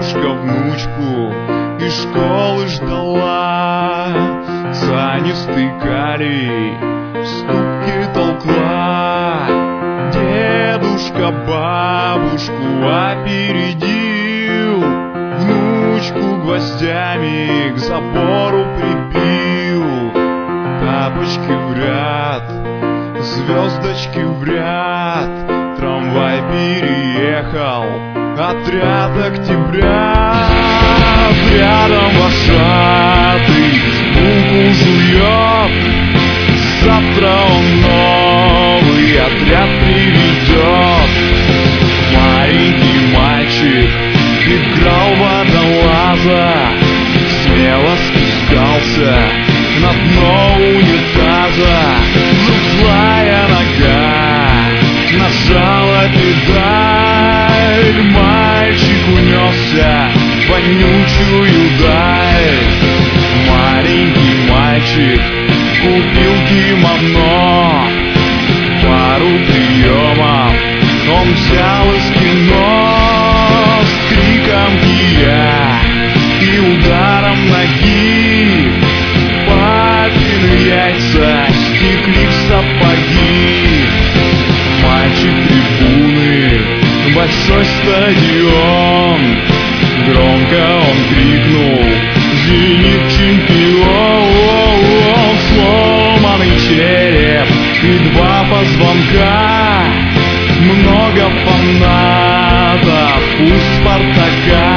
Дедушка внучку из школы ждала, цианистый калий в ступке толкла. Дедушка бабушку опередил, внучку гвоздями к забору прибил. Тапочки в ряд, звездочки в ряд, трамвай переехал, отряд октября. Рядом вожатый булку жует, завтра он новый отряд приведет. Маленький мальчик играл водолаза, смело спускался на дно унитаза. Вдруг злая нога нажала педаль, мальчик унесся в вонючую даль. Маленький мальчик купил кимоно, пару приемов он взял из кино. С криком «Кия» и ударом ноги папины яйца стекли в сапоги. Мальчик трибуны, большой стадион, громко он крикнул: «Зенит чемпион!» Сломанный череп и 2 позвонка, много фанатов у «Спартака».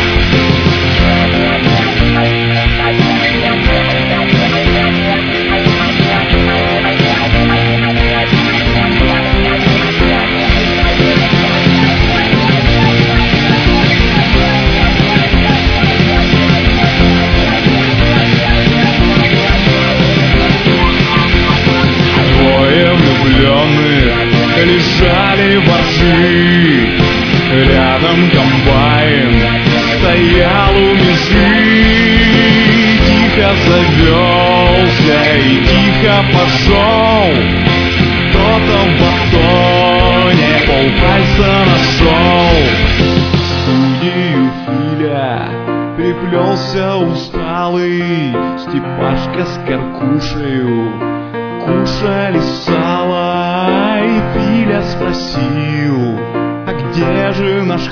Лежали боржи, рядом комбайн стоял у межи. Тихо завелся и тихо пошел, кто-то в батоне полпальца нашел. В студию Филя приплелся усталый Степашка с Каркушею, кушали сало. И Филя спросил: «А где же наш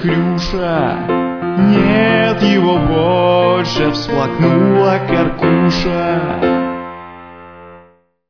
Хрюша?» «Нет его больше», — всплакнула Каркуша.